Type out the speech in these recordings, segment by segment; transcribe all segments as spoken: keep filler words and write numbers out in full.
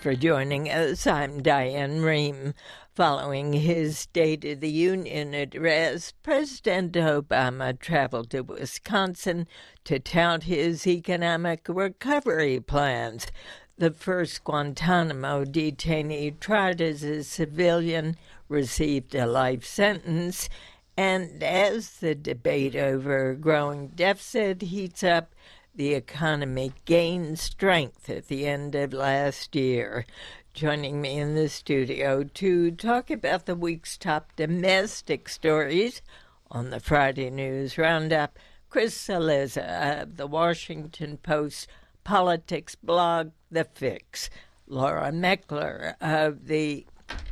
for joining us. I'm Diane Rehm. Following his State of the Union address, President Obama traveled to Wisconsin to tout his economic recovery plans. The first Guantanamo detainee tried as a civilian received a life sentence, and as the debate over a growing deficit heats up, the economy gained strength at the end of last year. Joining me in the studio to talk about the week's top domestic stories on the Friday News Roundup, Chris Cillizza of the Washington Post politics blog, The Fix, Laura Meckler of the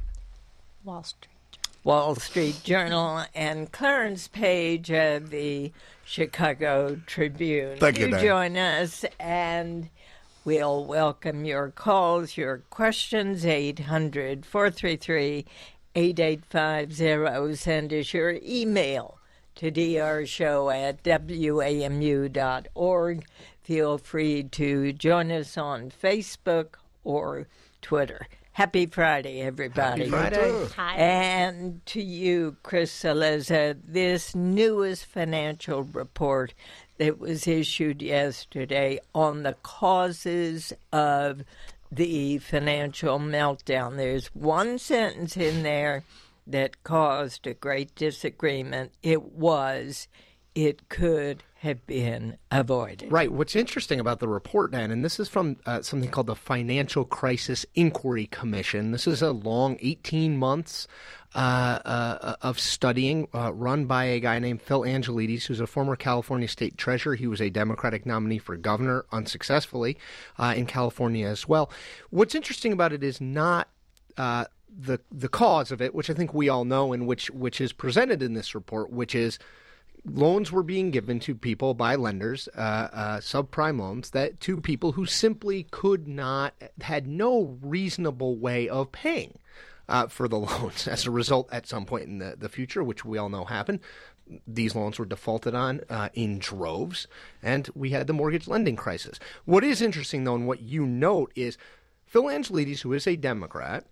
Wall Street Wall Street Journal, and Clarence Page of the Chicago Tribune. Thank you, Do join us, and we'll welcome your calls, your questions, eight hundred, four three three, eight eight five zero. Send us your email to drshow at w a m u dot org. Feel free to join us on Facebook or Twitter. Happy Friday, everybody. Happy Friday. Hi. And to you, Chris Cillizza, this newest financial report that was issued yesterday on the causes of the financial meltdown. There's one sentence in there that caused a great disagreement. It was, it could have been avoided. Right. What's interesting about the report, Dan, and this is from uh, something called the Financial Crisis Inquiry Commission. This is a long eighteen months uh, uh, of studying uh, run by a guy named Phil Angelides, who's a former California state treasurer. He was a Democratic nominee for governor unsuccessfully uh, in California as well. What's interesting about it is not uh, the the cause of it, which I think we all know, and which which is presented in this report, which is loans were being given to people by lenders, uh, uh, subprime loans, that to people who simply could not, had no reasonable way of paying uh, for the loans. As a result, at some point in the, the future, which we all know happened, these loans were defaulted on uh, in droves, and we had the mortgage lending crisis. What is interesting, though, and what you note is Phil Angelides, who is a Democrat,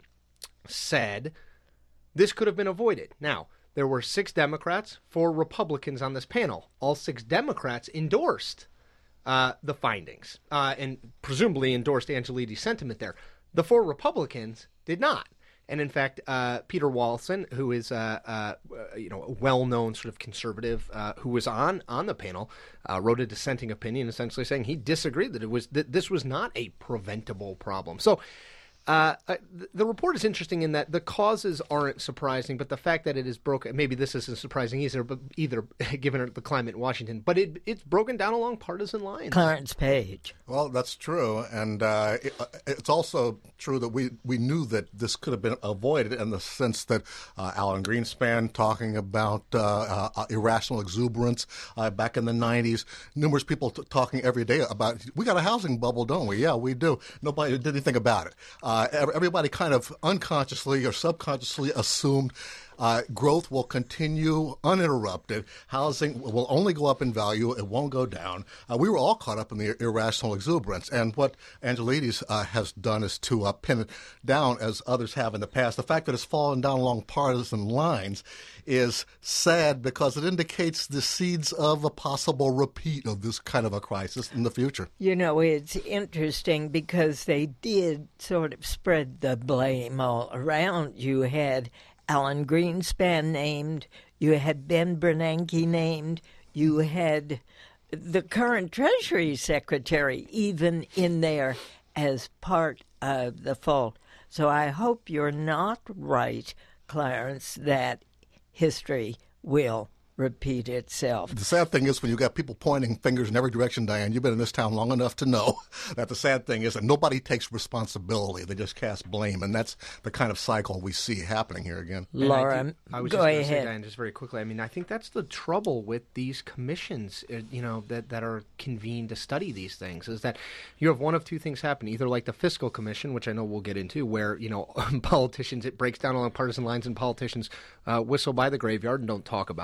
said this could have been avoided. Now, there were six Democrats, four Republicans on this panel. All six Democrats endorsed uh, the findings uh, and presumably endorsed Angelides' sentiment there. The four Republicans did not. And in fact, uh, Peter Walson, who is uh, uh, you know a well-known sort of conservative uh, who was on on the panel, uh, wrote a dissenting opinion, essentially saying he disagreed that it was that this was not a preventable problem. So. Uh, uh, the report is interesting in that the causes aren't surprising, but the fact that it is broken, maybe this isn't surprising either, but either given the climate in Washington, but it it's broken down along partisan lines. Clarence Page. Well, that's true, and uh, it, it's also true that we, we knew that this could have been avoided in the sense that uh, Alan Greenspan talking about uh, uh, irrational exuberance uh, back in the nineties, numerous people t- talking every day about, we got a housing bubble, don't we? Yeah, we do. Nobody did anything about it. Uh, everybody kind of unconsciously or subconsciously assumed uh, growth will continue uninterrupted. Housing will only go up in value. It won't go down. Uh, we were all caught up in the irrational exuberance. And what Angelides uh, has done is to uh, pin it down, as others have in the past. The fact that it's fallen down along partisan lines is sad because it indicates the seeds of a possible repeat of this kind of a crisis in the future. You know, it's interesting because they did sort of spread the blame all around. You had Alan Greenspan named, you had Ben Bernanke named, you had the current Treasury Secretary even in there as part of the fault. So I hope you're not right, Clarence, that history will repeat itself. The sad thing is when you got people pointing fingers in every direction, Diane, you've been in this town long enough to know that the sad thing is that nobody takes responsibility. They just cast blame, and that's the kind of cycle we see happening here again. Laura, I, think, I was go just ahead. Say, Diane, just very quickly. I mean, I think that's the trouble with these commissions, uh, you know, that, that are convened to study these things, is that you have one of two things happen, either like the Fiscal Commission, which I know we'll get into, where, you know, politicians, it breaks down along partisan lines and politicians uh, whistle by the graveyard and don't talk about it,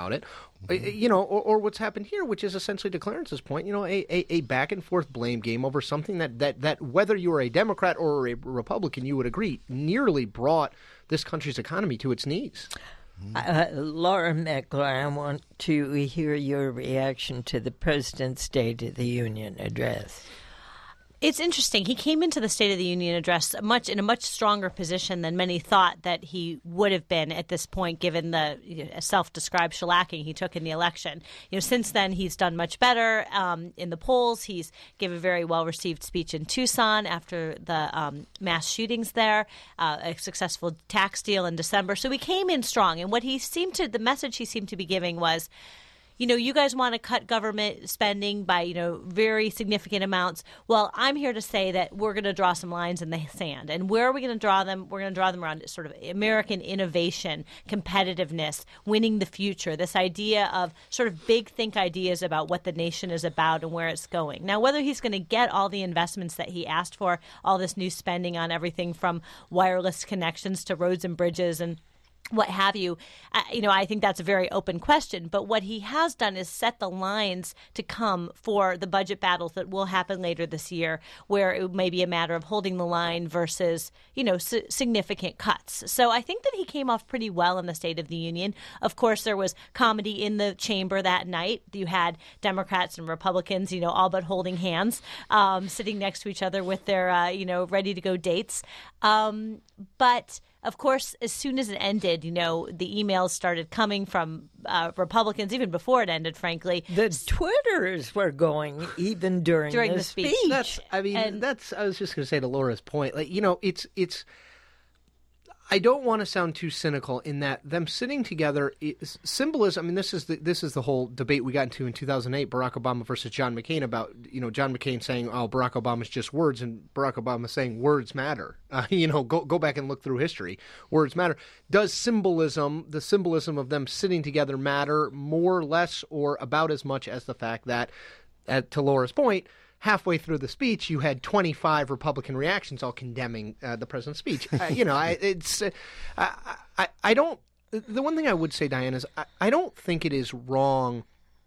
You know, or, or what's happened here, which is essentially, to Clarence's point, you know, a, a, a back and forth blame game over something that, that, that whether you were a Democrat or a Republican, you would agree, nearly brought this country's economy to its knees. Uh, Laura Meckler, I want to hear your reaction to the President's State of the Union address. It's interesting. He came into the State of the Union address much in a much stronger position than many thought that he would have been at this point, given the you know, self-described shellacking he took in the election. You know, since then he's done much better um, in the polls. He's given a very well-received speech in Tucson after the um, mass shootings there, uh, a successful tax deal in December. So he came in strong, and what he seemed to, the message he seemed to be giving was, you know, you guys want to cut government spending by, you know, very significant amounts. Well, I'm here to say that we're going to draw some lines in the sand. And where are we going to draw them? We're going to draw them around sort of American innovation, competitiveness, winning the future, this idea of sort of big think ideas about what the nation is about and where it's going. Now, whether he's going to get all the investments that he asked for, all this new spending on everything from wireless connections to roads and bridges and what have you, uh, you know, I think that's a very open question. But what he has done is set the lines to come for the budget battles that will happen later this year, where it may be a matter of holding the line versus, you know, s- significant cuts. So I think that he came off pretty well in the State of the Union. Of course, there was comedy in the chamber that night. You had Democrats and Republicans, you know, all but holding hands, um, sitting next to each other with their, uh, you know, ready to go dates. Um, but of course, as soon as it ended, you know, the emails started coming from uh, Republicans, even before it ended, frankly. The Twitters were going even during, during the, the speech. speech. That's, I mean, And- that's, I was just going to say to Laura's point, like, you know, it's, it's, I don't want to sound too cynical in that them sitting together is symbolism. I mean, this is the this is the whole debate we got into in two thousand eight, Barack Obama versus John McCain, about, you know, John McCain saying, "Oh, Barack Obama's just words," and Barack Obama saying, "Words matter." Uh, you know, go go back and look through history. Words matter. Does symbolism, the symbolism of them sitting together, matter more, less, or about as much as the fact that, at, to Laura's point, halfway through the speech, you had twenty-five Republican reactions all condemning uh, the president's speech. Uh, you know, I, it's uh, I, I I don't. The one thing I would say, Diane, is I, I don't think it is wrong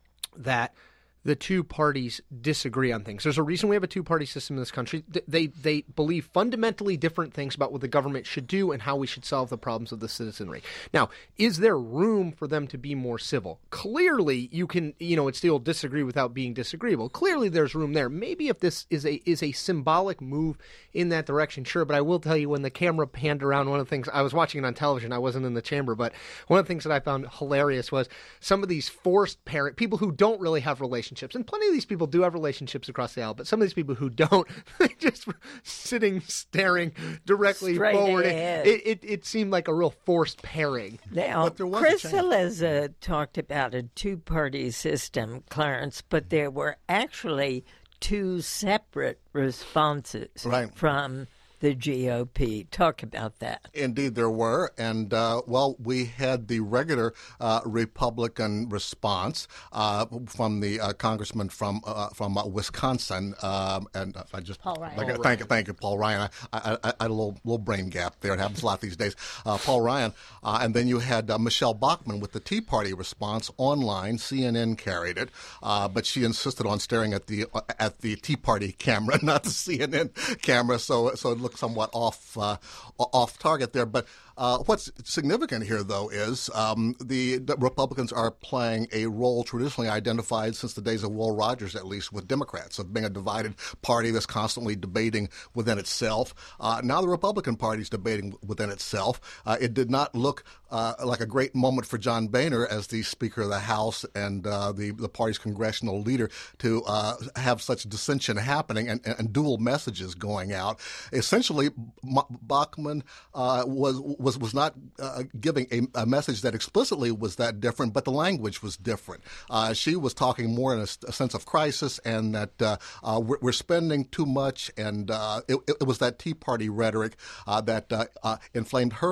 that the two parties disagree on things. There's a reason we have a two-party system in this country. They they believe fundamentally different things about what the government should do and how we should solve the problems of the citizenry. Now, is there room for them to be more civil? Clearly, you can, you know, it's still disagree without being disagreeable. Clearly, there's room there. Maybe if this is a is a symbolic move in that direction, sure. But I will tell you, when the camera panned around, one of the things, I was watching it on television, I wasn't in the chamber, but one of the things that I found hilarious was some of these forced parent people who don't really have relationships. And plenty of these people do have relationships across the aisle, but some of these people who don't, they just were sitting, staring directly Straight forward. ahead. It, it, it seemed like a real forced pairing. Now, But there was a Chris change. Cillizza talked about a two-party system, Clarence, but there were actually two separate responses Right. from the G O P. Talk about that. Indeed, there were. And, uh, well, we had the regular uh, Republican response uh, from the uh, congressman from uh, from uh, Wisconsin. Um, and I just Paul Ryan. Like, Paul thank you, thank you, Paul Ryan. I, I, I had a little, little brain gap there. It happens a lot these days. Uh, Paul Ryan. Uh, and then you had uh, Michelle Bachmann with the Tea Party response online. C N N carried it. Uh, but she insisted on staring at the uh, at the Tea Party camera, not the C N N camera. So, so it looked somewhat off uh, off target there. But uh, what's significant here, though, is um, the, the Republicans are playing a role traditionally identified since the days of Will Rogers, at least, with Democrats, of being a divided party that's constantly debating within itself. Uh, now the Republican Party is debating within itself. Uh, it did not look uh, like a great moment for John Boehner as the Speaker of the House and uh, the, the party's congressional leader to uh, have such dissension happening and, and, and dual messages going out. Essentially, M- Bachmann uh, was was was not uh, giving a, a message that explicitly was that different, but the language was different. Uh, she was talking more in a, a sense of crisis, and that uh, uh, we're, we're spending too much, and uh, it, it was that Tea Party rhetoric uh, that uh, uh, inflamed her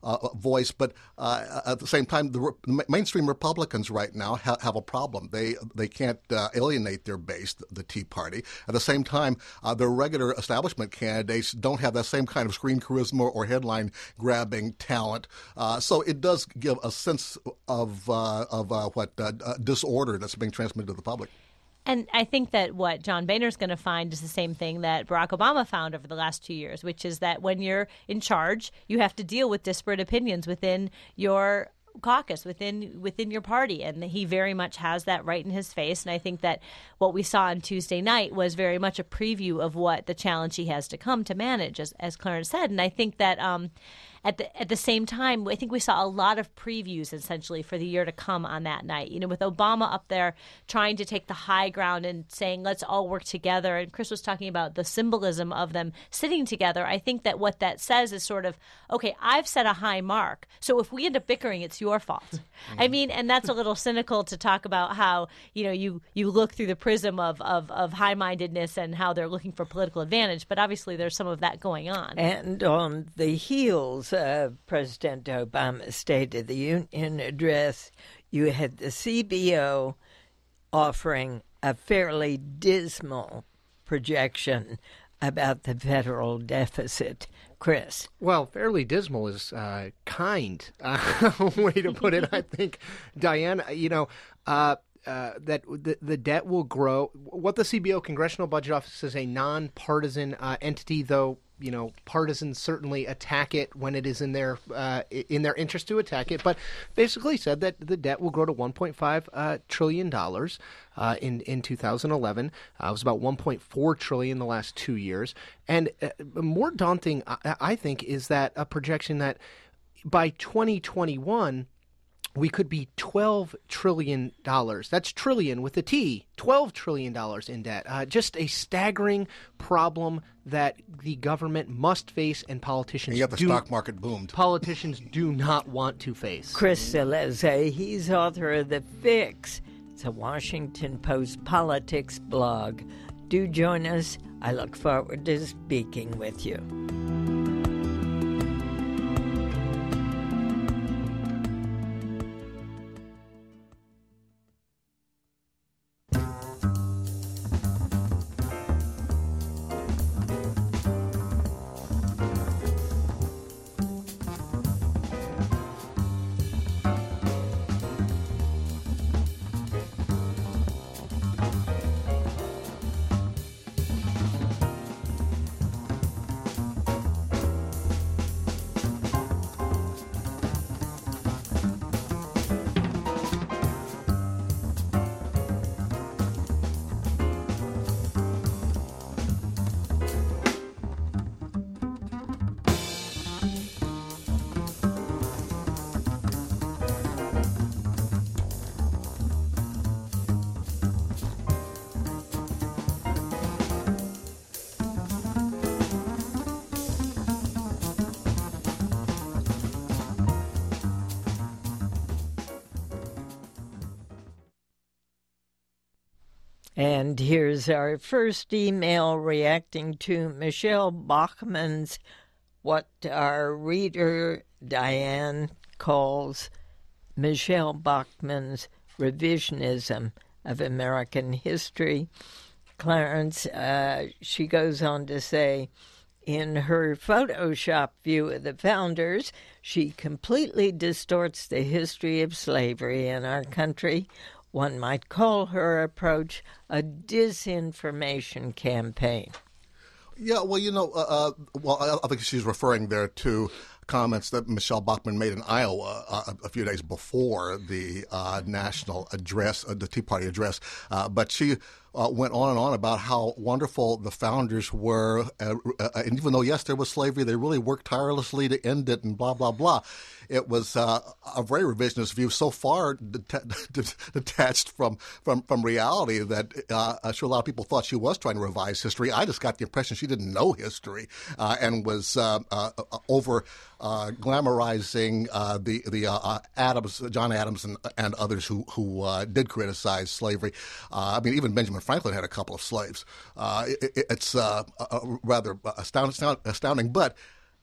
uh, voice. But uh, at the same time, the, re- the mainstream Republicans right now ha- have a problem. They they can't uh, alienate their base, the, the Tea Party. At the same time, uh, their regular establishment candidates don't have that same kind of screen charisma or headline-grabbing talent. Uh, so it does give a sense of uh, of uh, what uh, disorder that's being transmitted to the public. And I think that what John Boehner's going to find is the same thing that Barack Obama found over the last two years, which is that when you're in charge, you have to deal with disparate opinions within your caucus, within within your party. And he very much has that right in his face. And I think that what we saw on Tuesday night was very much a preview of what the challenge he has to come to manage, as, as Clarence said. And I think that um, at the at the same time, I think we saw a lot of previews essentially for the year to come on that night. You know, with Obama up there trying to take the high ground and saying, let's all work together. And Chris was talking about the symbolism of them sitting together. I think that what that says is sort of, okay, I've set a high mark. So if we end up bickering, it's your fault. Mm-hmm. I mean, and that's a little cynical to talk about how, you know, you, you look through the prism of, of, of high-mindedness and how they're looking for political advantage. But obviously there's some of that going on. And on the heels of President Obama's State of the Union address, you had the C B O offering a fairly dismal projection about the federal deficit. Chris? Well, fairly dismal is uh, kind uh, way to put it, I think. Diane, you know, uh, uh, that the, the debt will grow. What the C B O, Congressional Budget Office, is a nonpartisan uh, entity, though, you know, partisans certainly attack it when it is in their uh, in their interest to attack it. But basically said that the debt will grow to one point five uh, trillion dollars uh, in in two thousand eleven. Uh, it was about one point four trillion dollars the last two years. And uh, more daunting, I, I think, is that a projection that by twenty twenty-one. We could be twelve trillion dollars. That's trillion with a T, twelve trillion dollars in debt. Uh, just a staggering problem that the government must face and politicians and yet the do, stock market boomed. Politicians do not want to face. Chris Cillizza, he's author of The Fix. It's a Washington Post politics blog. Do join us. I look forward to speaking with you. And here's our first email reacting to Michelle Bachmann's, what our reader Diane calls Michelle Bachmann's revisionism of American history. Clarence, uh, she goes on to say, in her Photoshop view of the founders, she completely distorts the history of slavery in our country. One might call her approach a disinformation campaign. Yeah, well, you know, uh, uh, well, I think she's referring there to comments that Michelle Bachmann made in Iowa uh, a few days before the uh, national address, uh, the Tea Party address. Uh, but she uh, went on and on about how wonderful the founders were. Uh, uh, and even though, yes, there was slavery, they really worked tirelessly to end it and blah, blah, blah. It was uh, a very revisionist view, so far det- detached from, from, from reality that uh, I'm sure a lot of people thought she was trying to revise history. I just got the impression she didn't know history uh, and was uh, uh, over uh, glamorizing uh, the the uh, Adams, John Adams, and, and others who who uh, did criticize slavery. Uh, I mean, even Benjamin Franklin had a couple of slaves. Uh, it, it's uh, uh, rather astounding, astounding, but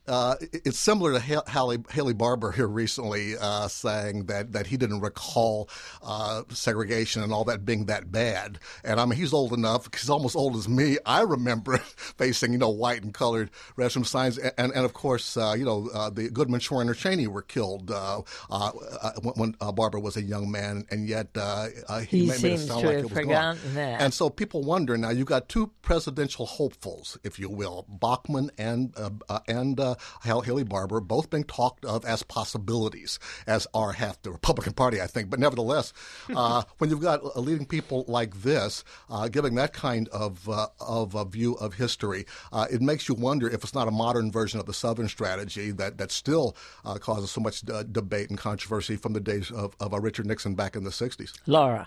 uh, it's similar to Haley, Haley Barbour here recently uh, saying that, that he didn't recall uh, segregation and all that being that bad. And I mean, he's old enough, he's almost old as me. I remember facing, you know, white and colored restroom signs. And, and, and of course, uh, you know, uh, the Goodman, Schwerner, Cheney were killed uh, uh, when uh, Barbour was a young man. And yet uh, uh, he, he made, made it sound like it was gone. That. And so people wonder, now you've got two presidential hopefuls, if you will, Bachmann and, uh, uh, and uh, Haley Barbour, both being talked of as possibilities, as are half the Republican Party, I think. But nevertheless, uh, when you've got uh, leading people like this uh, giving that kind of uh, of a view of history, uh, it makes you wonder if it's not a modern version of the Southern strategy that, that still uh, causes so much uh, debate and controversy from the days of, of uh, Richard Nixon back in the sixties. Laura.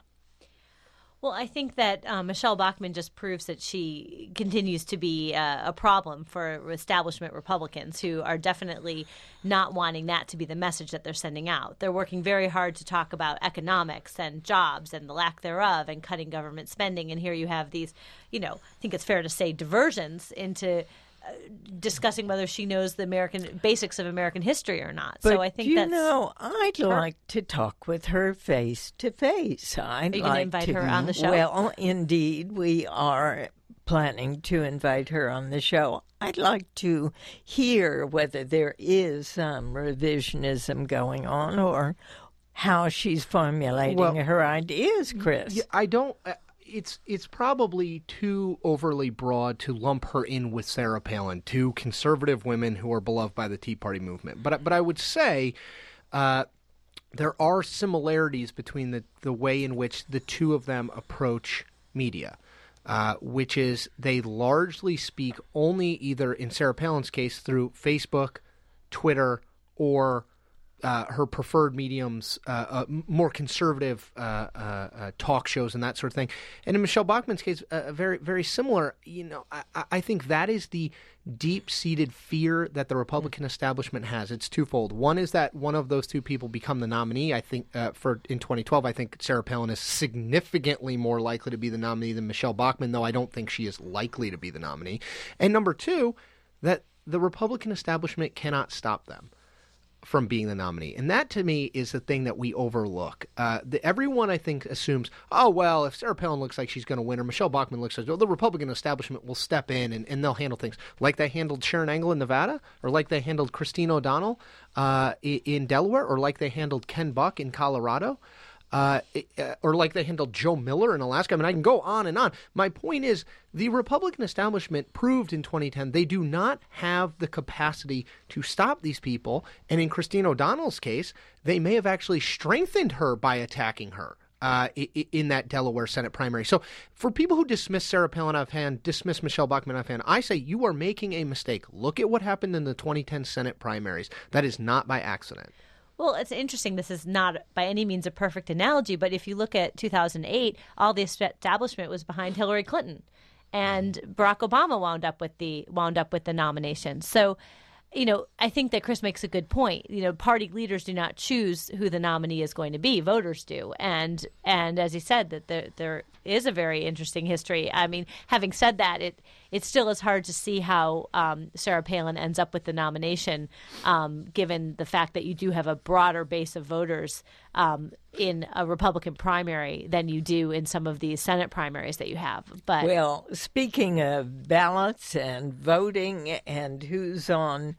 Well, I think that uh, Michelle Bachmann just proves that she continues to be uh, a problem for establishment Republicans who are definitely not wanting that to be the message that they're sending out. They're working very hard to talk about economics and jobs and the lack thereof and cutting government spending. And here you have these, you know, I think it's fair to say diversions into discussing whether she knows the American basics of American history or not. But so I think you that's know, I'd her. like to talk with her face to face. I'd Are you like going to invite to, her on the show? Well, indeed, we are planning to invite her on the show. I'd like to hear whether there is some revisionism going on or how she's formulating Well, her ideas, Chris. Yeah, I don't. Uh, It's it's probably too overly broad to lump her in with Sarah Palin, two conservative women who are beloved by the Tea Party movement. But but I would say uh, there are similarities between the, the way in which the two of them approach media, uh, which is they largely speak only either, in Sarah Palin's case, through Facebook, Twitter, or Uh, her preferred mediums, uh, uh, more conservative uh, uh, uh, talk shows and that sort of thing. And in Michelle Bachmann's case, uh, very, very similar. You know, I, I think that is the deep-seated fear that the Republican establishment has. It's twofold. One is that one of those two people become the nominee. I think uh, for in twenty twelve, I think Sarah Palin is significantly more likely to be the nominee than Michelle Bachmann, though I don't think she is likely to be the nominee. And number two, that the Republican establishment cannot stop them from being the nominee. And that, to me, is the thing that we overlook. Uh, the, everyone, I think, assumes, oh, well, if Sarah Palin looks like she's going to win or Michelle Bachmann looks like, well, the Republican establishment will step in and, and they'll handle things like they handled Sharon Angle in Nevada, or like they handled Christine O'Donnell uh, in Delaware, or like they handled Ken Buck in Colorado. Uh, or like they handled Joe Miller in Alaska. I mean, I can go on and on. My point is, the Republican establishment proved in twenty ten they do not have the capacity to stop these people. And in Christine O'Donnell's case, they may have actually strengthened her by attacking her uh, in that Delaware Senate primary. So for people who dismiss Sarah Palin offhand, dismiss Michelle Bachmann offhand, I say you are making a mistake. Look at what happened in the twenty ten Senate primaries. That is not by accident. Well, it's interesting. This is not by any means a perfect analogy, but if you look at two thousand eight, all the establishment was behind Hillary Clinton, and Barack Obama wound up with the wound up with the nomination. So, you know, I think that Chris makes a good point. You know, party leaders do not choose who the nominee is going to be; voters do. And and as he said, that there there is a very interesting history. I mean, having said that, it it still is hard to see how um, Sarah Palin ends up with the nomination, um, given the fact that you do have a broader base of voters um, in a Republican primary than you do in some of these Senate primaries that you have. But well, speaking of ballots and voting and who's on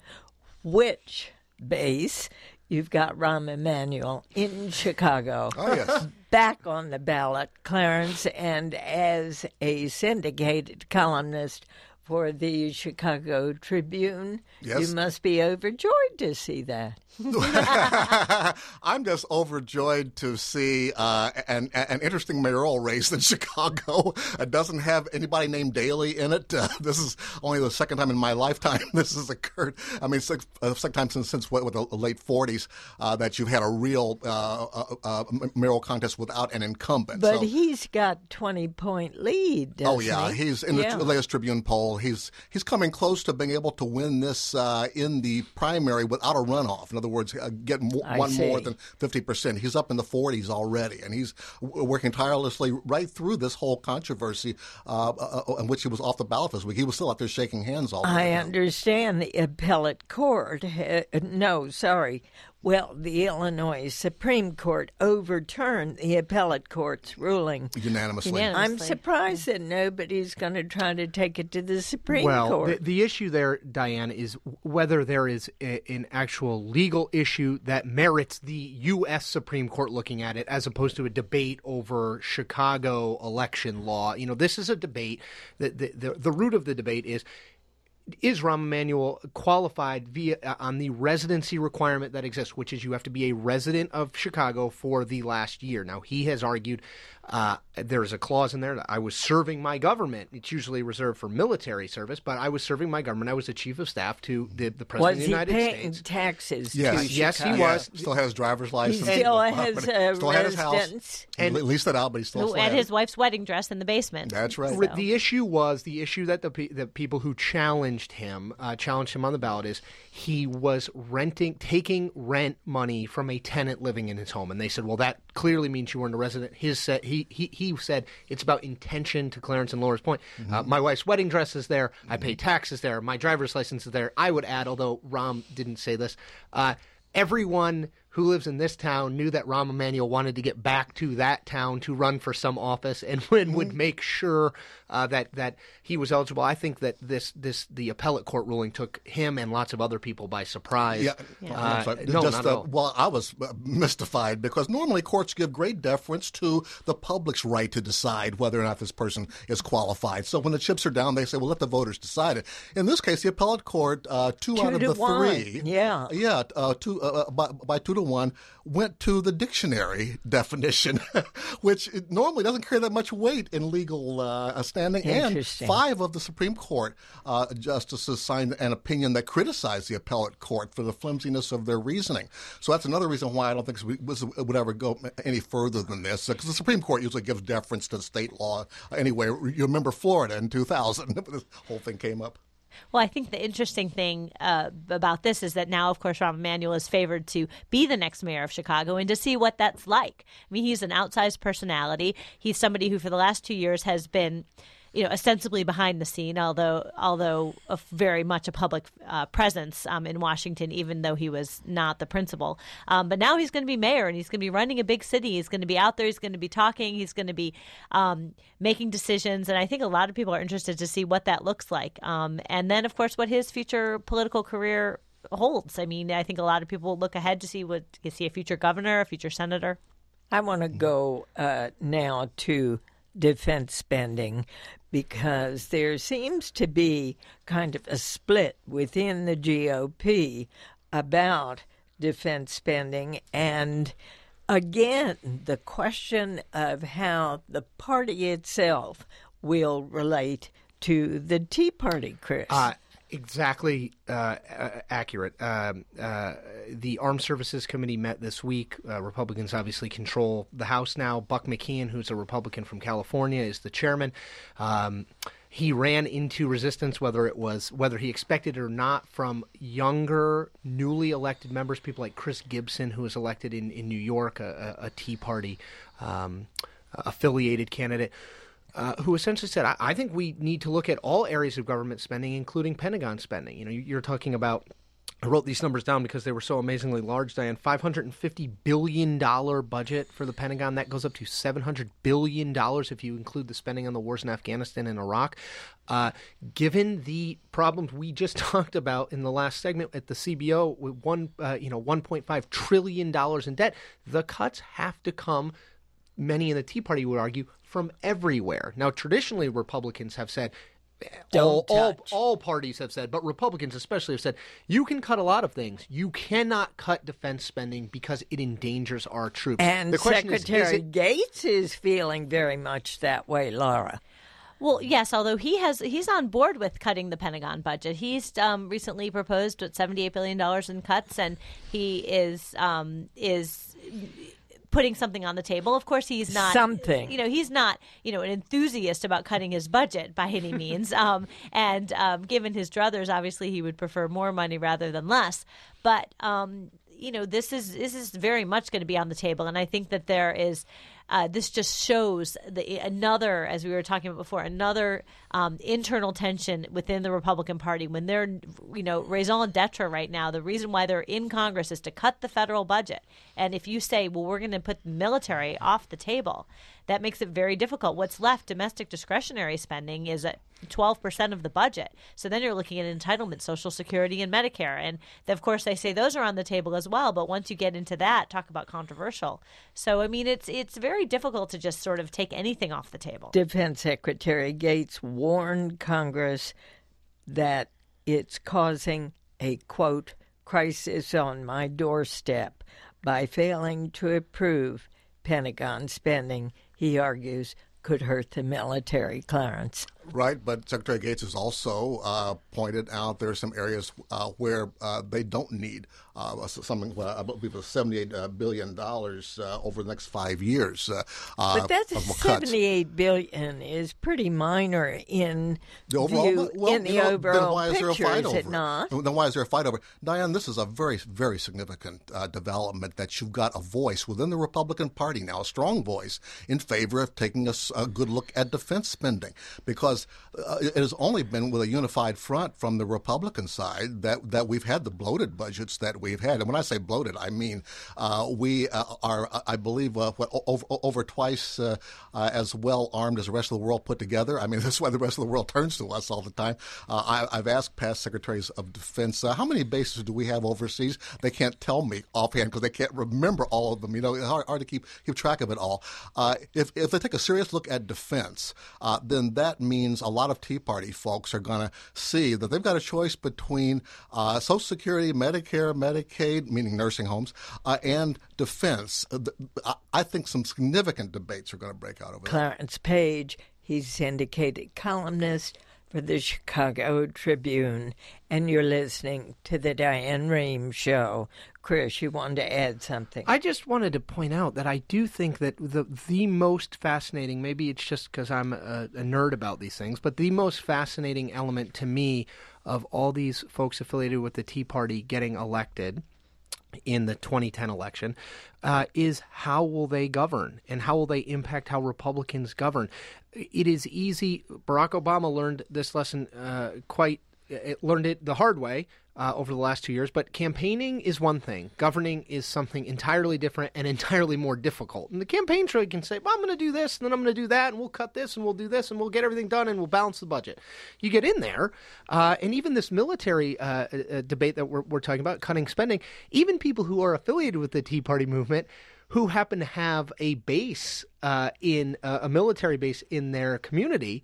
which base, you've got Rahm Emanuel in Chicago. Oh, yes. Back on the ballot, Clarence, and as a syndicated columnist for the Chicago Tribune, yes. You must be overjoyed to see that. I'm just overjoyed to see uh, an, an interesting mayoral race in Chicago. It doesn't have anybody named Daley in it. Uh, this is only the second time in my lifetime this has occurred. I mean, six, uh, second time since, since what, what, the late forties uh, that you've had a real uh, uh, uh, mayoral contest without an incumbent. But so, he's got twenty-point lead, doesn't Oh, yeah. he? He's in yeah. the latest Tribune poll. know, he's he's coming close to being able to win this uh, in the primary without a runoff. In other words, uh, get mo- one see. more than fifty percent. He's up in the forties already, and he's w- working tirelessly right through this whole controversy uh, uh, in which he was off the ballot this week. He was still out there shaking hands all the I time. understand the appellate court, uh, no, sorry, well, the Illinois Supreme Court overturned the appellate court's ruling. Unanimously. Unanimously. I'm surprised that nobody's going to try to take it to the Supreme well, Court. the, the issue there, Diane, is whether there is a, an actual legal issue that merits the U S Supreme Court looking at it, as opposed to a debate over Chicago election law. You know, this is a debate. The, the, the, the root of the debate is, is Rahm Emanuel qualified via uh, on the residency requirement that exists, which is you have to be a resident of Chicago for the last year. Now, he has argued uh, there is a clause in there that I was serving my government. It's usually reserved for military service, but I was serving my government. I was the chief of staff to the, the president was of the United he paying States. taxes Yes. to Yes, he Chicago? was. Still has his driver's He license. still and has property. a Still had his house. residence. And, At least that out, but he still Who- had and it. his wife's wedding dress in the basement. That's right. So- The issue was the issue that the pe- the people who challenged him uh, challenged him on the ballot is he was renting, taking rent money from a tenant living in his home, and they said, well, that clearly means you weren't a resident. His said he he he said it's about intention. To Clarence and Laura's point, Mm-hmm. uh, my wife's wedding dress is there. I pay taxes there. My driver's license is there. I would add, although Rahm didn't say this, uh, everyone who lives in this town knew that Rahm Emanuel wanted to get back to that town to run for some office, and would, would make sure uh, that that he was eligible. I think that this this the appellate court ruling took him and lots of other people by surprise. Yeah, Yeah. I'm sorry. Uh, no, Just, not uh, at all. well, I was uh, mystified because normally courts give great deference to the public's right to decide whether or not this person is qualified. So when the chips are down, they say, "Well, let the voters decide it." In this case, the appellate court, uh, two, Two out of to the one. three, Yeah. yeah, uh, two uh, by, by two to one, went to the dictionary definition, which it normally doesn't carry that much weight in legal uh, standing. And Interesting. five of the Supreme Court uh, justices signed an opinion that criticized the appellate court for the flimsiness of their reasoning. So that's another reason why I don't think it was- it would ever go any further than this, because the Supreme Court usually gives deference to state law anyway. You remember Florida in two thousand, this whole thing came up. Well, I think the interesting thing uh, about this is that now, of course, Rahm Emanuel is favored to be the next mayor of Chicago and to see what that's like. I mean, he's an outsized personality. He's somebody who, for the last two years, has been, you know, ostensibly behind the scene, although although a, very much a public uh, presence um, in Washington, even though he was not the principal. Um, but now he's going to be mayor, and he's going to be running a big city. He's going to be out there. He's going to be talking. He's going to be um, making decisions. And I think a lot of people are interested to see what that looks like. Um, and then, of course, what his future political career holds. I mean, I think a lot of people will look ahead to see what you see a future governor, a future senator. I want to go uh, now to defense spending because there seems to be kind of a split within the G O P about defense spending. And again, the question of how the party itself will relate to the Tea Party, Chris. Uh, exactly uh, uh, accurate. Um, uh, the Armed Services Committee met this week. Uh, Republicans obviously control the House now. Buck McKeon, who's a Republican from California, is the chairman. Um, he ran into resistance, whether it was whether he expected it or not, from younger, newly elected members, people like Chris Gibson, who was elected in, in New York, a, a, a Tea Party um, affiliated candidate. Uh, who essentially said, I, I think we need to look at all areas of government spending, including Pentagon spending. You know, you're talking about, I wrote these numbers down because they were so amazingly large, Diane, five hundred fifty billion dollars budget for the Pentagon. That goes up to seven hundred billion dollars if you include the spending on the wars in Afghanistan and Iraq. Uh, given the problems we just talked about in the last segment at the C B O with one, uh, you know, one point five trillion dollars in debt, the cuts have to come, many in the Tea Party would argue, from everywhere. Now, traditionally, Republicans have said, all, Don't all, touch. all parties have said, but Republicans especially have said, you can cut a lot of things. You cannot cut defense spending because it endangers our troops. and the question is, Secretary is it, Gates is feeling very much that way, Laura. Well, yes, although he has he's on board with cutting the Pentagon budget. He's um, recently proposed seventy-eight billion dollars in cuts, and he is um, is putting something on the table. Of course, he's not something. You know, he's not you know an enthusiast about cutting his budget by any means. um, and um, given his druthers, obviously he would prefer more money rather than less. But um, you know, this is this is very much going to be on the table, and I think that there is. Uh, this just shows the, another, as we were talking about before, another um, internal tension within the Republican Party when they're, you know, raison d'etre right now. The reason why they're in Congress is to cut the federal budget. And if you say, well, we're going to put the military off the table, that makes it very difficult. What's left, domestic discretionary spending, is at twelve percent of the budget. So then you're looking at entitlement, Social Security, and Medicare. And of course, they say those are on the table as well. But once you get into that, talk about controversial. So, I mean, it's it's very difficult to just sort of take anything off the table. Defense Secretary Gates warned Congress that it's causing a, quote, crisis on my doorstep by failing to approve Pentagon spending, he argues, could hurt the military, Clarence. Right, but Secretary Gates has also uh, pointed out there are some areas uh, where uh, they don't need uh, something, uh, I believe it's seventy-eight billion dollars uh, over the next five years. Uh, but that's uh, seventy-eight billion dollars is pretty minor in the overall, view, well, in the you know, overall then why is picture, there a fight is over it not? Then why is there a fight over it? Diane, this is a very, very significant uh, development that you've got a voice within the Republican Party now, a strong voice in favor of taking a, a good look at defense spending, because Uh, it has only been with a unified front from the Republican side that, that we've had the bloated budgets that we've had. And when I say bloated, I mean uh, we uh, are, I believe, uh, what, over, over twice uh, uh, as well armed as the rest of the world put together. I mean, that's why the rest of the world turns to us all the time. Uh, I, I've asked past secretaries of defense, uh, how many bases do we have overseas? They can't tell me offhand because they can't remember all of them. You know, it's hard, hard to keep keep track of it all. Uh, if, if they take a serious look at defense, uh, then that means a lot of Tea Party folks are going to see that they've got a choice between uh, Social Security, Medicare, Medicaid, meaning nursing homes, uh, and defense. Uh, I think some significant debates are going to break out over that. Clarence Page, he's syndicated columnist for the Chicago Tribune, and you're listening to the Diane Rehm Show. Chris, you wanted to add something. I just wanted to point out that I do think that the the most fascinating, maybe it's just because I'm a, a nerd about these things, but the most fascinating element to me of all these folks affiliated with the Tea Party getting elected in the twenty ten election uh, is how will they govern and how will they impact how Republicans govern. It is easy. Barack Obama learned this lesson uh, quite it learned it the hard way uh, over the last two years. But campaigning is one thing. Governing is something entirely different and entirely more difficult. And the campaign trail can say, well, I'm going to do this, and then I'm going to do that, and we'll cut this, and we'll do this, and we'll get everything done, and we'll balance the budget. You get in there, uh, and even this military uh, uh, debate that we're, we're talking about, cutting spending, even people who are affiliated with the Tea Party movement who happen to have a base uh, in uh, a military base in their community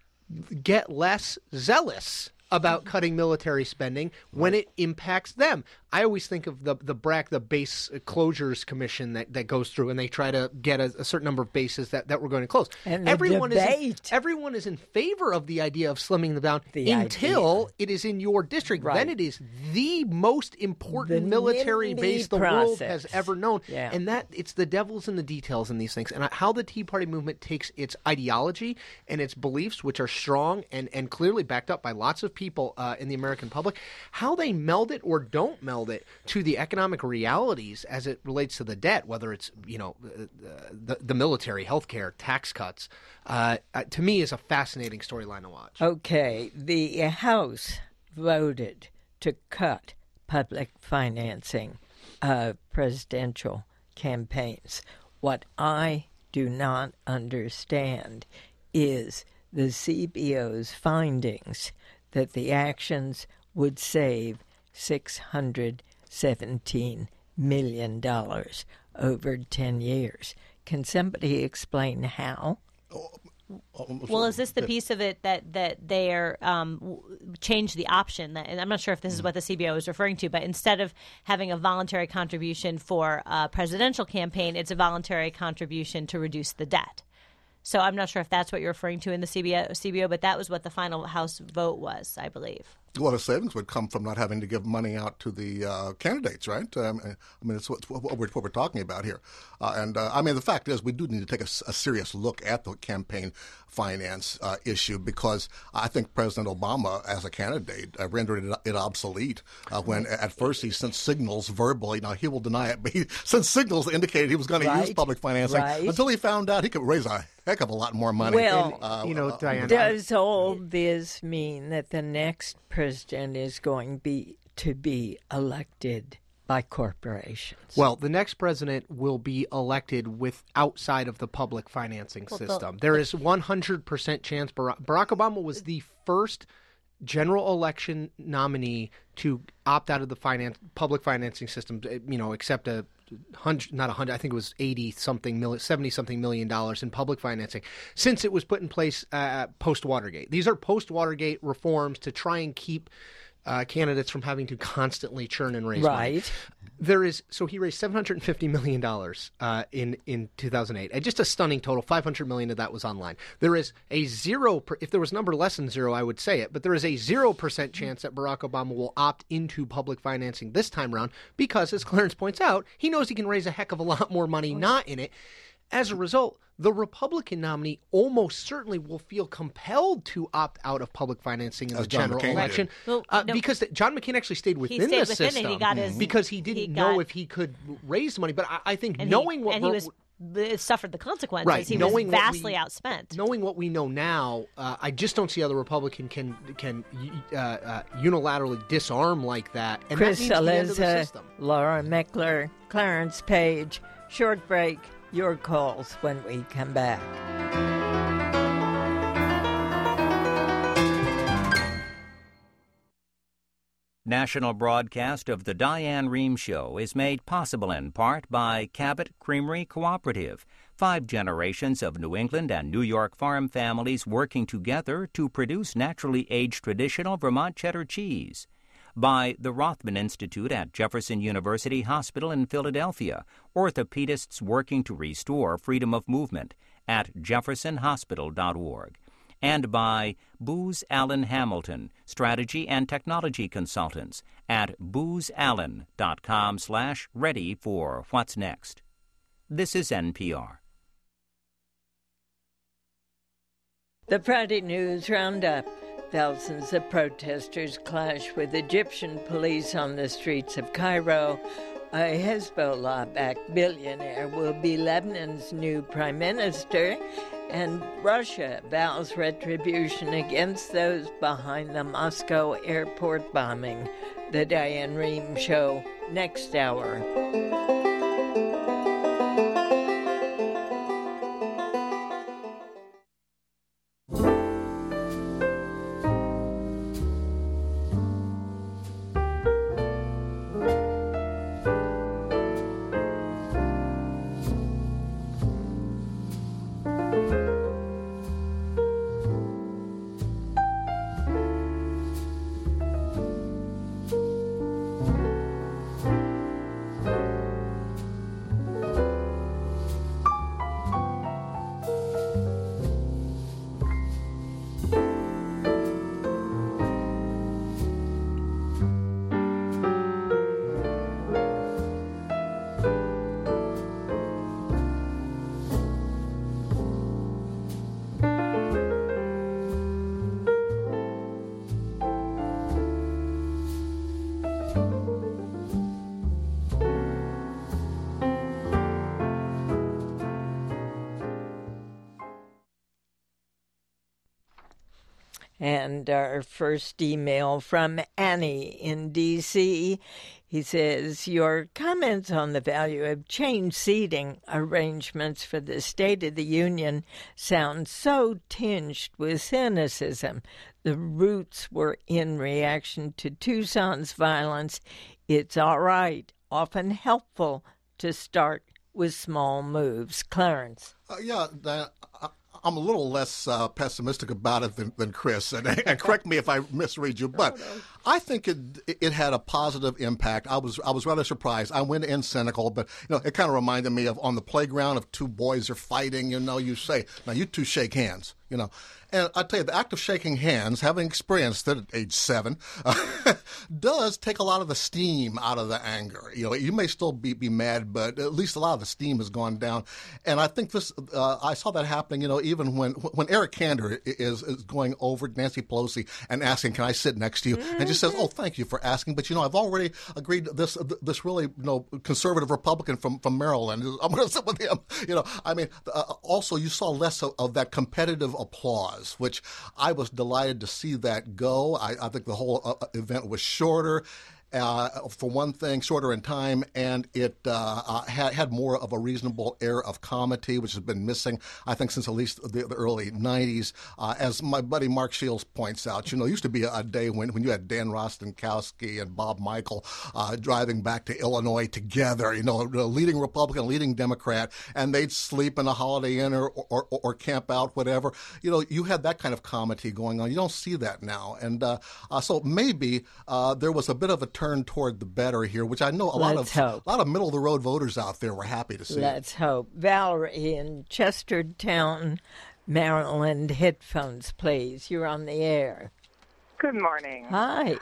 get less zealous about cutting military spending when it impacts them. I always think of the the B R A C, the Base Closures Commission that, that goes through, and they try to get a, a certain number of bases that, that we're going to close. And the everyone debate. is in, everyone is in favor of the idea of slimming them down The until idea. it is in your district. Right. Then it is the most important The military NIMBY base the world process. has ever known. Yeah. And that it's the devil's in the details in these things. And how the Tea Party movement takes its ideology and its beliefs, which are strong and, and clearly backed up by lots of people uh, in the American public, how they meld it or don't meld it to the economic realities as it relates to the debt, whether it's, you know, uh, the, the military, healthcare, tax cuts, uh, uh, to me is a fascinating storyline to watch. Okay, the House voted to cut public financing of presidential campaigns. What I do not understand is the C B O's findings that the actions would save six hundred seventeen million dollars over ten years. Can somebody explain how? Well, is this the piece of it that that they are um, w- changed the option? That, and I'm not sure if this is what the C B O is referring to, but instead of having a voluntary contribution for a presidential campaign, it's a voluntary contribution to reduce the debt. So I'm not sure if that's what you're referring to in the C B O, C B O, but that was what the final House vote was, I believe. Well, the savings would come from not having to give money out to the uh, candidates, right? Um, I mean, it's what, it's what, we're, what we're talking about here. Uh, and, uh, I mean, the fact is we do need to take a, a serious look at the campaign finance uh, issue, because I think President Obama, as a candidate, uh, rendered it, it obsolete uh, when at first he sent signals verbally. Now, he will deny it, but he sent signals that indicated he was going right. to use public financing right. until he found out he could raise a heck of a lot more money. Well, uh, you know, uh, Diana, does all this mean that the next president is going be, to be elected by corporations? Well, the next president will be elected with outside of the public financing Well, the- system. There is one hundred percent chance Barack, Barack Obama was the first general election nominee to opt out of the finance public financing system, you know, except a hundred, not a hundred, I think it was eighty something million, seventy something million dollars in public financing since it was put in place uh, post Watergate. These are post Watergate reforms to try and keep uh, candidates from having to constantly churn and raise money. Right. There is so he raised seven hundred fifty million dollars uh, in in two thousand eight. And just a stunning total. five hundred million dollars of that was online. There is a zero. Per, if there was a number less than zero, I would say it. But there is a zero percent chance that Barack Obama will opt into public financing this time around because, as Clarence points out, he knows he can raise a heck of a lot more money not in it. As a result, the Republican nominee almost certainly will feel compelled to opt out of public financing in As the John general McCain did. election Well, uh, no. because the, John McCain actually stayed within stayed the within it. system He got his- because he didn't he know got- if he could raise the money. But I, I think and knowing he, what and we're- he was uh, suffered the consequences. Right, He knowing was what vastly we- outspent. knowing what we know now, uh, I just don't see how the Republican can can uh, uh, unilaterally disarm like that. And Chris that means the end of the Aleza, system. Laura Meckler, Clarence Page. Short break. Your calls when we come back. National broadcast of the Diane Rehm Show is made possible in part by Cabot Creamery Cooperative, five generations of New England and New York farm families working together to produce naturally aged traditional Vermont cheddar cheese. By the Rothman Institute at Jefferson University Hospital in Philadelphia, orthopedists working to restore freedom of movement at jefferson hospital dot org. And by Booz Allen Hamilton, strategy and technology consultants at booz allen dot com slash ready for what's next. This is N P R. The Friday News Roundup. Thousands of protesters clash with Egyptian police on the streets of Cairo. A Hezbollah-backed billionaire will be Lebanon's new prime minister, and Russia vows retribution against those behind the Moscow airport bombing. The Diane Rehm Show, next hour. And our first email from Annie in D C He says, your comments on the value of change seating arrangements for the State of the Union sound so tinged with cynicism. The roots were in reaction to Tucson's violence. It's all right, often helpful to start with small moves. Clarence. Uh, yeah, that, I, I'm a little less uh, pessimistic about it than, than Chris, and, and correct me if I misread you, but I think it it had a positive impact. I was I was rather surprised. I went in cynical, but you know, it kind of reminded me of on the playground if two boys are fighting. You know, you say, "Now you two shake hands." You know, and I tell you, the act of shaking hands, having experienced it at age seven, uh, does take a lot of the steam out of the anger. You know, you may still be, be mad, but at least a lot of the steam has gone down. And I think this, uh, I saw that happening. You know, even when when Eric Kander is is going over to Nancy Pelosi and asking, "Can I sit next to you?" Mm-hmm. and just says, "Oh, thank you for asking, but you know, I've already agreed to this this really you know conservative Republican from from Maryland. I'm going to sit with him." You know, I mean, uh, also you saw less of, of that competitive applause, which I was delighted to see that go. I, I think the whole uh, event was shorter. Uh, for one thing, shorter in time, and it uh, uh, had, had more of a reasonable air of comedy, which has been missing, I think, since at least the, the early nineties. Uh, as my buddy Mark Shields points out, you know, it used to be a, a day when, when you had Dan Rostenkowski and Bob Michael uh, driving back to Illinois together, you know, a leading Republican, leading Democrat, and they'd sleep in a Holiday Inn or, or, or, or camp out, whatever. You know, you had that kind of comedy going on. You don't see that now. And uh, uh, so maybe uh, there was a bit of a turn toward the better here, which I know a lot Let's of hope. a lot of middle of the road voters out there were happy to see. Let's hope. Valerie in Chestertown, Maryland, headphones, please. You're on the air. Good morning. Hi.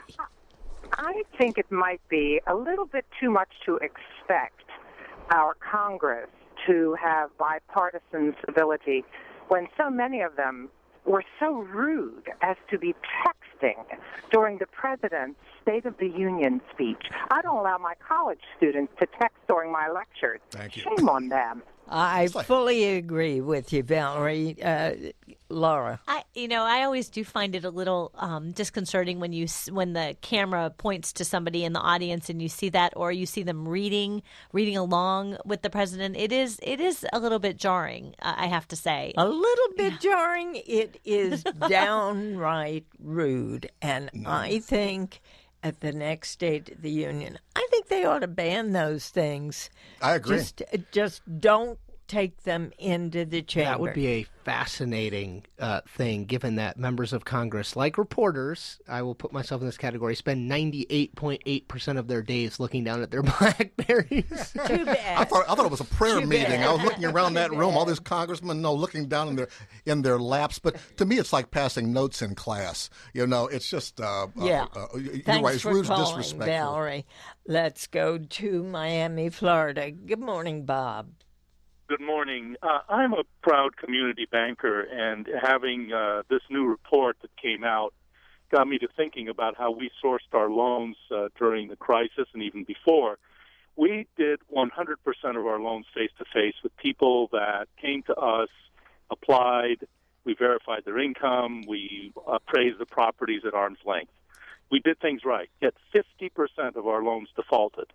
I think it might be a little bit too much to expect our Congress to have bipartisan civility when so many of them were so rude as to be texting during the president's State of the Union speech. I don't allow my college students to text during my lectures. Thank you. Shame on them. I like- fully agree with you, Valerie. Uh, Laura. I, you know, I always do find it a little um, disconcerting when you when the camera points to somebody in the audience and you see that, or you see them reading reading along with the president. It is it is a little bit jarring, uh, I have to say. A little bit jarring. It is downright rude. And I think at the next State of the Union, I think they ought to ban those things. I agree. Just, just don't take them into the chamber. That would be a fascinating uh, thing, given that members of Congress, like reporters, I will put myself in this category, spend ninety-eight point eight percent of their days looking down at their BlackBerries. Too bad. I thought I thought it was a prayer Too meeting. bad. I was looking around that room, all these congressmen, no, looking down in their in their laps. But to me, it's like passing notes in class. You know, it's just uh, Yeah. Uh, uh, you're Thanks right. It's for rude, calling, disrespectful. Valerie. Let's go to Miami, Florida. Good morning, Bob. Good morning. Uh, I'm a proud community banker, and having uh, this new report that came out got me to thinking about how we sourced our loans uh, during the crisis and even before. We did one hundred percent of our loans face-to-face with people that came to us, applied, we verified their income, we appraised the properties at arm's length. We did things right, yet fifty percent of our loans defaulted.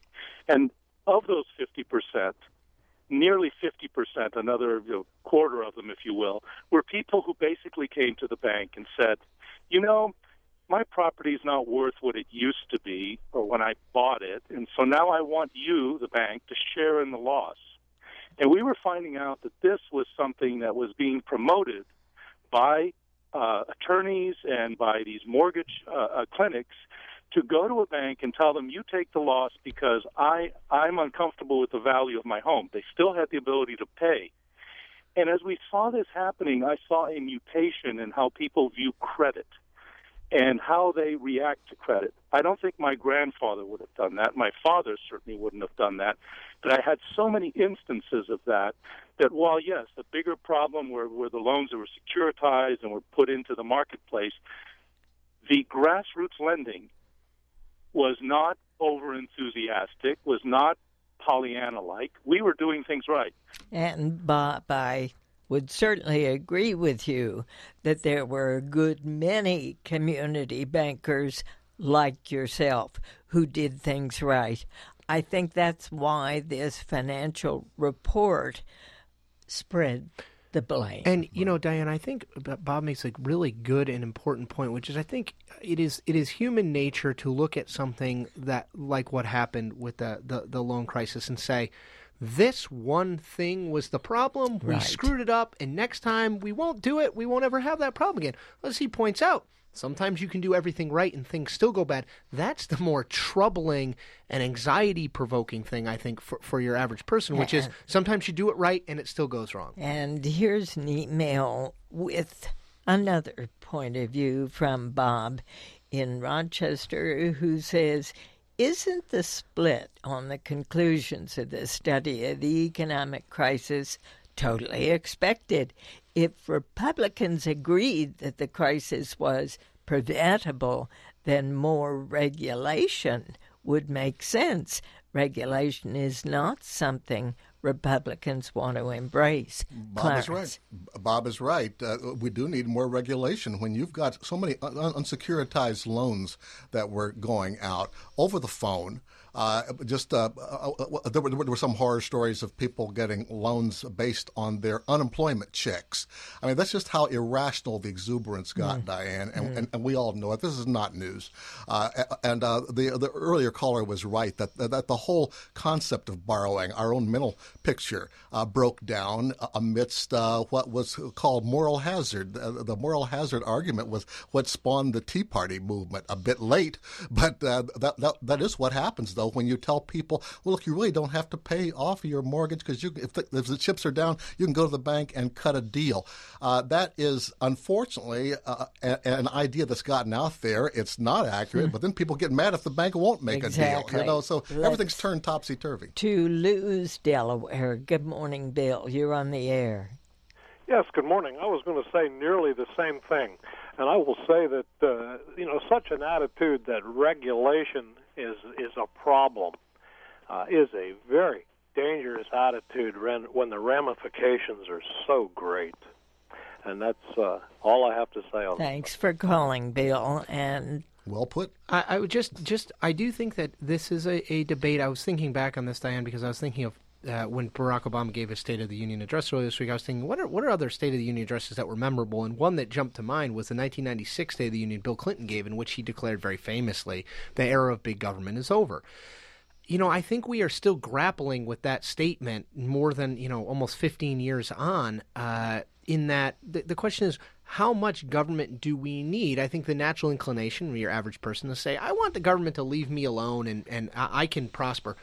And of those fifty percent, nearly fifty percent, another you know, quarter of them, if you will, were people who basically came to the bank and said, you know, my property is not worth what it used to be or when I bought it, and so now I want you, the bank, to share in the loss. And we were finding out that this was something that was being promoted by uh, attorneys and by these mortgage uh, uh, clinics to go to a bank and tell them, you take the loss because I, I'm uncomfortable with the value of my home. They still had the ability to pay. And as we saw this happening, I saw a mutation in how people view credit and how they react to credit. I don't think my grandfather would have done that. My father certainly wouldn't have done that. But I had so many instances of that, that while, yes, the bigger problem were, were the loans that were securitized and were put into the marketplace, the grassroots lending was not over-enthusiastic, was not Pollyanna-like. We were doing things right. And Bob, I would certainly agree with you that there were a good many community bankers like yourself who did things right. I think that's why this financial report spread the blame. And, you know, Diane, I think Bob makes a really good and important point, which is I think it is it is human nature to look at something that like what happened with the, the, the loan crisis and say, this one thing was the problem, we Right. screwed it up, and next time we won't do it, we won't ever have that problem again. As he points out, Sometimes you can do everything right and things still go bad. That's the more troubling and anxiety-provoking thing, I think, for, for your average person, which is sometimes you do it right and it still goes wrong. And here's an email with another point of view from Bob in Rochester, who says, isn't the split on the conclusions of the study of the economic crisis totally expected? If Republicans agreed that the crisis was preventable, then more regulation would make sense. Regulation is not something Republicans want to embrace. Bob Clarence. is right. Bob is right. Uh, we do need more regulation. When you've got so many un- unsecuritized loans that were going out over the phone, uh, just uh, uh, uh, there, were, there were some horror stories of people getting loans based on their unemployment checks. I mean, that's just how irrational the exuberance got, mm. Diane, and, mm. and, and we all know it. This is not news. Uh, and uh, the the earlier caller was right that that the whole concept of borrowing, our own mental picture, uh, broke down amidst uh, what was called moral hazard. Uh, the moral hazard argument was what spawned the Tea Party movement. A bit late, but uh, that, that that is what happens, though, when you tell people, well, look, you really don't have to pay off your mortgage because you, if, the, if the chips are down, you can go to the bank and cut a deal. Uh, that is, unfortunately, uh, a, an idea that's gotten out there. It's not accurate, hmm. but then people get mad if the bank won't make exactly. a deal. You know, so Let's everything's turned topsy-turvy. To lose Delaware. Good morning, Bill. You're on the air. Yes, good morning. I was going to say nearly the same thing. And I will say that, uh, you know, such an attitude that regulation is is a problem uh, is a very dangerous attitude when the ramifications are so great. And that's uh, all I have to say on that. Thanks for calling, Bill. And well put. I, I would just, just, I do think that this is a, a debate. I was thinking back on this, Diane, because I was thinking of Uh, when Barack Obama gave his State of the Union address earlier this week, I was thinking, what are what are other State of the Union addresses that were memorable? And one that jumped to mind was the nineteen ninety-six State of the Union Bill Clinton gave, in which he declared very famously, the era of big government is over. You know, I think we are still grappling with that statement more than, you know, almost fifteen years on, uh, in that the, the question is, how much government do we need? I think the natural inclination of your average person is to say, I want the government to leave me alone and, and I, I can prosper,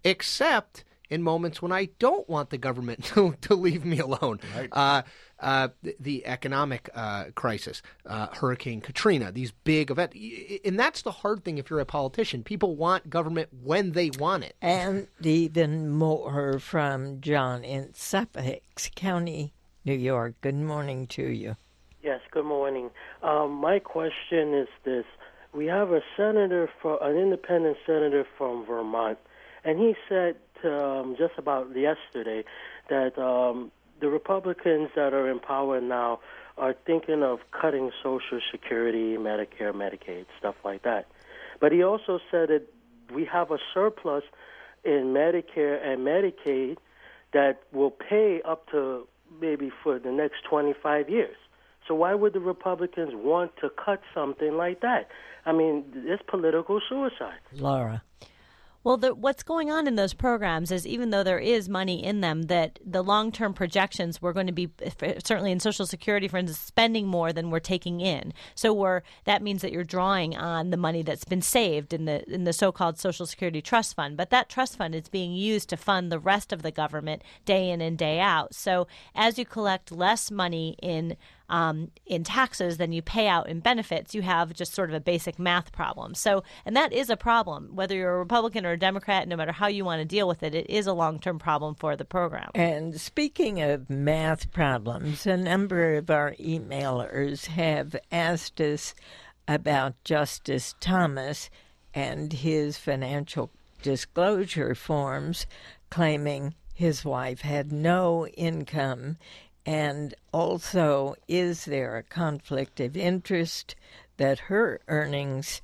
except in moments when I don't want the government to, to leave me alone. Right. Uh, uh, the, the economic uh, crisis, uh, Hurricane Katrina, these big events. And that's the hard thing if you're a politician. People want government when they want it. And even more from John in Suffolk County, New York. Good morning to you. Yes, good morning. Um, my question is this. We have a senator, for, an independent senator from Vermont, and he said Um, just about yesterday that um, the Republicans that are in power now are thinking of cutting Social Security, Medicare, Medicaid, stuff like that. But he also said that we have a surplus in Medicare and Medicaid that will pay up to maybe for the next twenty-five years. So why would the Republicans want to cut something like that? I mean, it's political suicide. Laura. Well, the, what's going on in those programs is even though there is money in them, that the long-term projections we're going to be, certainly in Social Security, for instance, spending more than we're taking in. So we're, that means that you're drawing on the money that's been saved in the in the so-called Social Security Trust Fund. But that trust fund is being used to fund the rest of the government day in and day out. So as you collect less money in Um, in taxes than you pay out in benefits, you have just sort of a basic math problem. So, and that is a problem. Whether you're a Republican or a Democrat, no matter how you want to deal with it, it is a long-term problem for the program. And speaking of math problems, a number of our emailers have asked us about Justice Thomas and his financial disclosure forms, claiming his wife had no income. And also, is there a conflict of interest that her earnings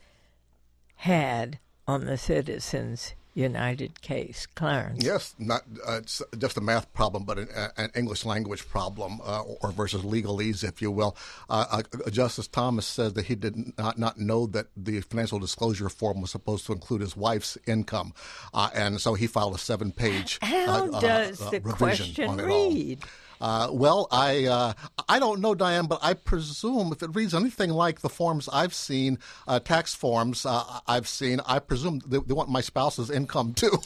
had on the Citizens United case? Clarence? Yes, not uh, it's just a math problem, but an, an English language problem, uh, or versus legalese, if you will. Uh, uh, Justice Thomas says that he did not, not know that the financial disclosure form was supposed to include his wife's income, uh, and so he filed a seven-page How uh, does uh, the revision question on it read? all. Uh, well, I uh, I don't know, Diane, but I presume if it reads anything like the forms I've seen, uh, tax forms uh, I've seen, I presume they, they want my spouse's income too.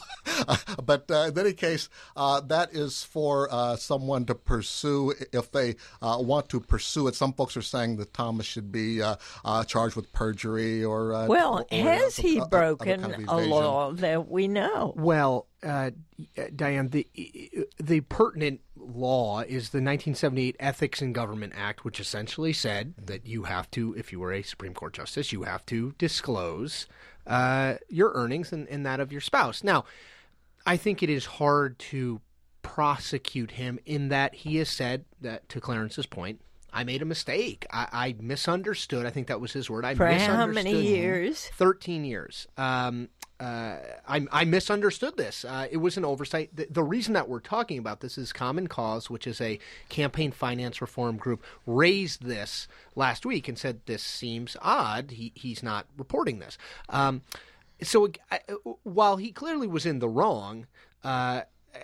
But uh, in any case, uh, that is for uh, someone to pursue if they uh, want to pursue it. Some folks are saying that Thomas should be uh, uh, charged with perjury or. Uh, well, or, has or, he uh, broken kind of a law that we know? Well, uh, Diane, the the pertinent law is the nineteen seventy-eight Ethics in Government Act, which essentially said that you have to, if you were a Supreme Court justice, you have to disclose uh, your earnings and, and that of your spouse. Now, I think it is hard to prosecute him in that he has said that, to Clarence's point, I made a mistake. I, I misunderstood. I think that was his word. I For misunderstood. how many years? Thirteen years. Um, uh, I, I misunderstood this. Uh, it was an oversight. The, the reason that we're talking about this is Common Cause, which is a campaign finance reform group, raised this last week and said this seems odd. He, he's not reporting this. Um, so I, while he clearly was in the wrong, uh,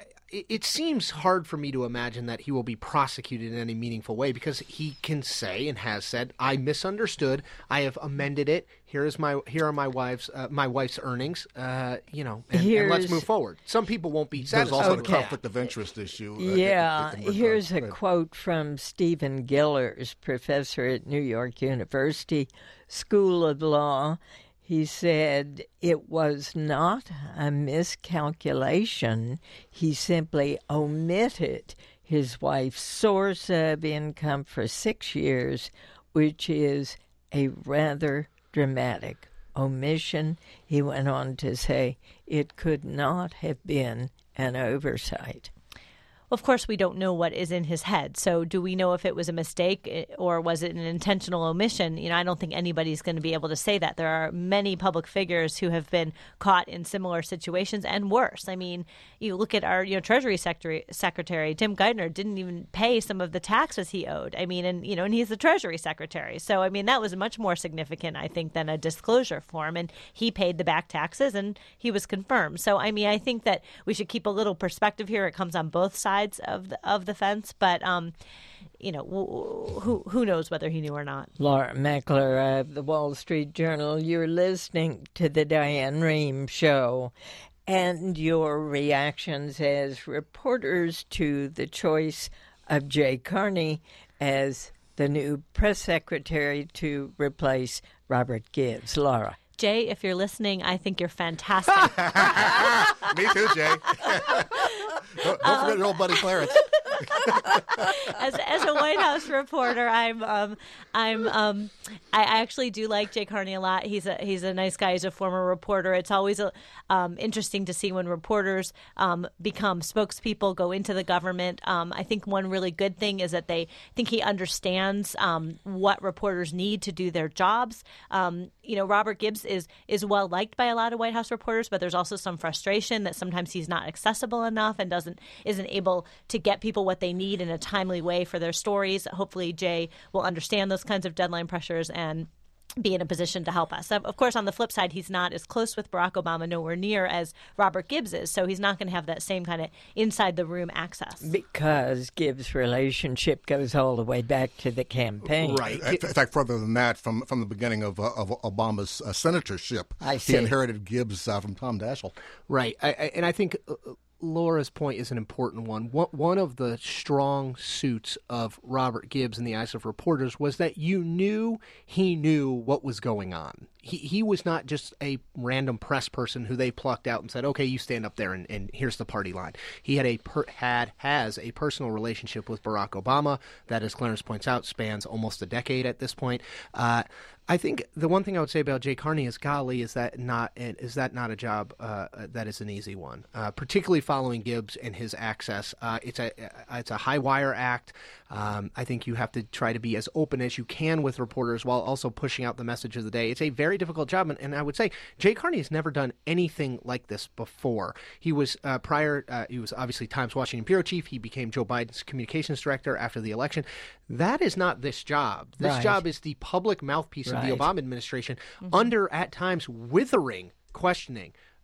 it seems hard for me to imagine that he will be prosecuted in any meaningful way because he can say and has said, "I misunderstood. I have amended it. Here is my here are my wife's uh, my wife's earnings. Uh, you know, and, and let's move forward." Some people won't be satisfied. There's also with the conflict that. of interest issue. Uh, Yeah, in, in, in here's a right. quote from Stephen Gillers, professor at New York University School of Law. He said it was not a miscalculation. He simply omitted his wife's source of income for six years, which is a rather dramatic omission. He went on to say it could not have been an oversight. Of course, we don't know what is in his head. So do we know if it was a mistake or was it an intentional omission? You know, I don't think anybody's going to be able to say that. There are many public figures who have been caught in similar situations and worse. I mean, you look at our you know Treasury Secretary, Secretary Tim Geithner didn't even pay some of the taxes he owed. I mean, and you know, and he's the Treasury Secretary. So I mean, that was much more significant, I think, than a disclosure form. And he paid the back taxes, and he was confirmed. So I mean, I think that we should keep a little perspective here. It comes on both sides of the of the fence, but um, you know, who who knows whether he knew or not. Laura Meckler of the Wall Street Journal, you're listening to the Diane Rehm Show, and your reactions as reporters to the choice of Jay Carney as the new press secretary to replace Robert Gibbs. Laura. Jay, if you're listening, I think you're fantastic. Me too, Jay. don't, don't forget your old buddy Clarence. as as a White House reporter, I'm um I'm um I actually do like Jay Carney a lot. He's a he's a nice guy. He's a former reporter. It's always a, um, interesting to see when reporters um, become spokespeople, go into the government. Um, I think one really good thing is that they think he understands um, what reporters need to do their jobs. Um, you know, Robert Gibbs is is well liked by a lot of White House reporters, but there's also some frustration that sometimes he's not accessible enough and doesn't isn't able to get people what they need in a timely way for their stories. Hopefully, Jay will understand those kinds of deadline pressures and be in a position to help us. Of course, on the flip side, he's not as close with Barack Obama, nowhere near as Robert Gibbs is, so he's not going to have that same kind of inside-the-room access. Because Gibbs' relationship goes all the way back to the campaign. Right. In fact, further than that, from, from the beginning of, uh, of Obama's uh, senatorship, I see. He inherited Gibbs uh, from Tom Daschle. Right. I, I, and I think Uh, Laura's point is an important one. One of the strong suits of Robert Gibbs in the eyes of reporters was that you knew he knew what was going on. He he was not just a random press person who they plucked out and said, "Okay, you stand up there and, and here's the party line." He had a per, had has a personal relationship with Barack Obama that, as Clarence points out, spans almost a decade at this point. Uh, I think the one thing I would say about Jay Carney is, golly, is that not is that not a job uh, that is an easy one, uh, particularly following Gibbs and his access. Uh, it's a it's a high wire act. Um, I think you have to try to be as open as you can with reporters while also pushing out the message of the day. It's a very difficult job, and, and I would say Jay Carney has never done anything like this before. He was uh, prior. Uh, he was obviously Times Washington bureau chief. He became Joe Biden's communications director after the election. That is not this job. This Right. job is the public mouthpiece Right. of the Obama administration, mm-hmm. under at times withering questioning.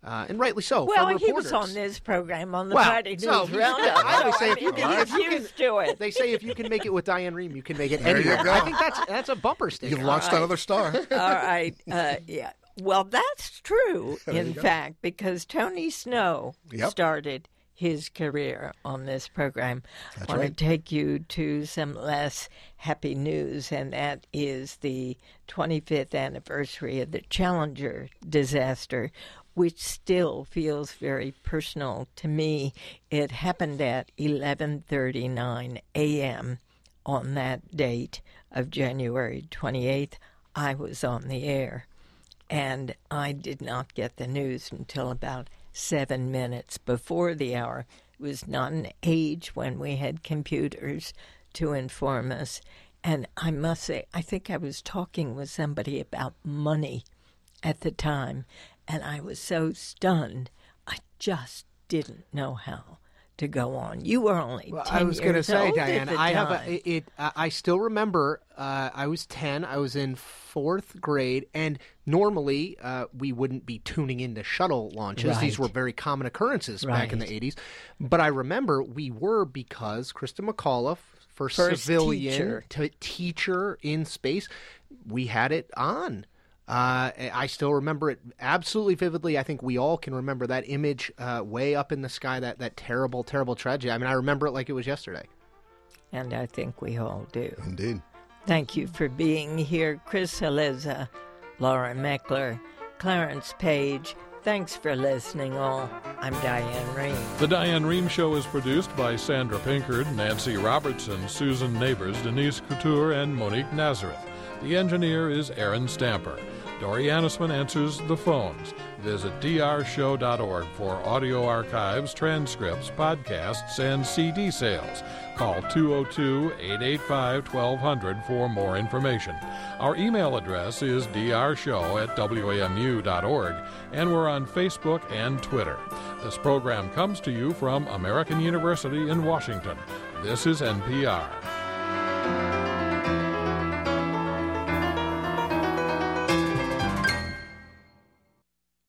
Uh, and rightly so. Well, for he was reporters. on this program on the Well, Friday News so, Roundup. I always say if I you mean, can, if you he's used to it. They say if you can make it with Diane Rehm, you can make it There you anywhere. go. I think that's that's a bumper sticker. You've launched right. another star. All right. Uh, yeah. Well, that's true, There in you go. fact, because Tony Snow Yep. started his career on this program. That's I want right. to take you to some less happy news, and that is the twenty-fifth anniversary of the Challenger disaster, which still feels very personal to me. It happened at eleven thirty-nine a.m. on that date of January twenty-eighth. I was on the air, and I did not get the news until about seven minutes before the hour. It was not an age when we had computers to inform us. And I must say, I think I was talking with somebody about money at the time, and I was so stunned, I just didn't know how to go on. You were only Well, ten I was going to years say, old Diane, at the I have time. a, it. I I still remember. Uh, I was ten. I was in fourth grade, and normally uh, we wouldn't be tuning into shuttle launches. These Right. were very common occurrences back in the Right. eighties. But I remember we were because Krista McAuliffe, first, First civilian teacher. T- teacher in space, we had it on. Uh, I still remember it absolutely vividly. I think we all can remember that image uh, way up in the sky, that, that terrible, terrible tragedy. I mean, I remember it like it was yesterday. And I think we all do. Indeed. Thank you for being here, Chris Haleza, Laura Meckler, Clarence Page. Thanks for listening, all. I'm Diane Rehm. The Diane Rehm Show is produced by Sandra Pinkard, Nancy Robertson, Susan Neighbors, Denise Couture, and Monique Nazareth. The engineer is Aaron Stamper. Dori Annisman answers the phones. Visit d r show dot org for audio archives, transcripts, podcasts, and C D sales. Call two oh two, eight eight five, twelve hundred for more information. Our email address is d r show at w a m u dot org, and we're on Facebook and Twitter. This program comes to you from American University in Washington. This is N P R.